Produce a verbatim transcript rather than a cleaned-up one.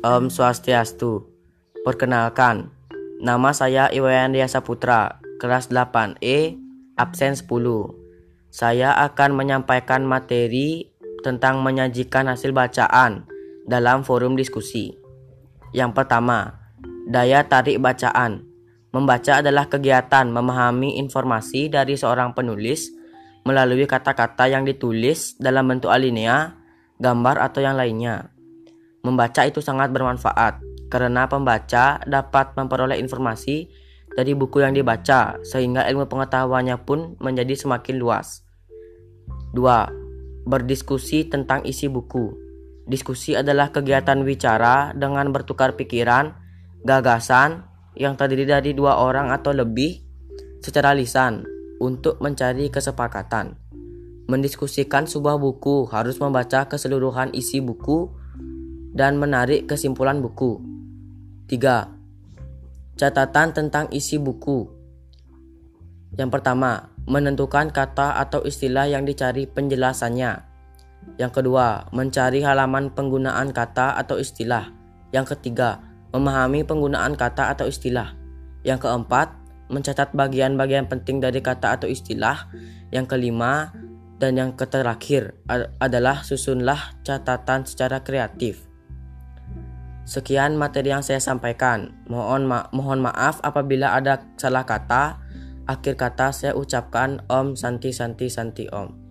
Om Swastiastu. Perkenalkan, nama saya Iwayan Dia Saputra, kelas delapan E, absen sepuluh. Saya akan menyampaikan materi tentang menyajikan hasil bacaan dalam forum diskusi. Yang pertama, daya tarik bacaan. Membaca adalah kegiatan memahami informasi dari seorang penulis melalui kata-kata yang ditulis dalam bentuk alinea, gambar atau yang lainnya. Membaca itu sangat bermanfaat karena pembaca dapat memperoleh informasi dari buku yang dibaca sehingga ilmu pengetahuannya pun menjadi semakin luas. Dua. Berdiskusi tentang isi buku. Diskusi adalah kegiatan bicara dengan bertukar pikiran, gagasan yang terdiri dari dua orang atau lebih secara lisan untuk mencari kesepakatan. Mendiskusikan sebuah buku harus membaca keseluruhan isi buku dan menarik kesimpulan buku. Tiga. Catatan tentang isi buku. Yang pertama, menentukan kata atau istilah yang dicari penjelasannya. Yang kedua, mencari halaman penggunaan kata atau istilah. Yang ketiga, memahami penggunaan kata atau istilah. Yang keempat, mencatat bagian-bagian penting dari kata atau istilah. Yang kelima, dan yang terakhir adalah susunlah catatan secara kreatif. Sekian materi yang saya sampaikan. Mohon ma- mohon maaf apabila ada salah kata. Akhir kata saya ucapkan Om Santi Santi Santi Om.